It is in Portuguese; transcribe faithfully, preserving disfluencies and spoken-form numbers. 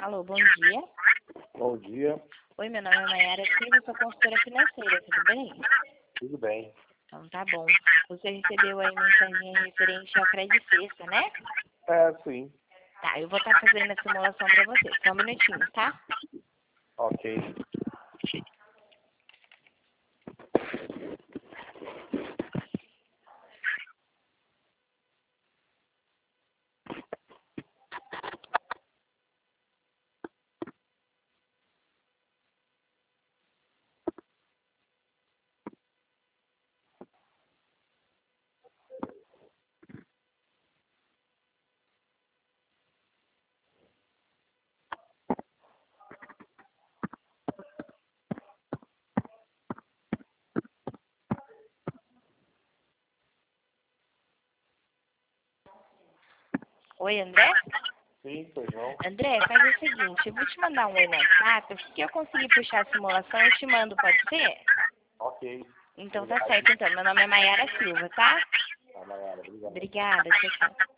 Alô, bom dia. Bom dia. Oi, meu nome é Mayara Silva, sou consultora financeira, tudo bem? Tudo bem. Então tá bom. Você recebeu aí mensagem referente ao Crédito Sexta, né? É, sim. Tá, eu vou estar fazendo a simulação para você. Só um minutinho, tá? Ok. Oi, André? Sim, pois não. André, faz o seguinte, eu vou te mandar um oi no WhatsApp, assim que eu conseguir puxar a simulação, eu te mando, pode ser? Ok. Então tá certo, então. Meu nome é Mayara Silva, tá? Tá, Mayara, obrigado. Obrigada, tchau, tchau.